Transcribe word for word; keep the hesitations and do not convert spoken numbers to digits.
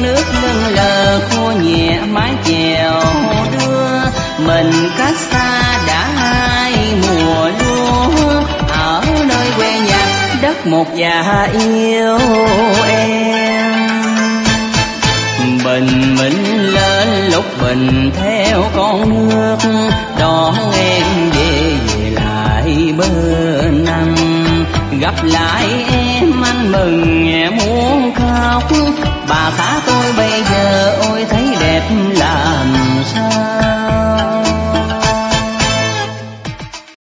nước lưng lờ khô nhẹ mái chèo đưa. Mình cách xa đã hai mùa lúa, ở nơi quê nhà đất một già yêu em. Bình minh lên lúc bình theo con nước, đón em về về lại bên anh. Gặp lại em anh mừng muốn khóc, bà xã tôi bây giờ ôi thấy đẹp làm sao.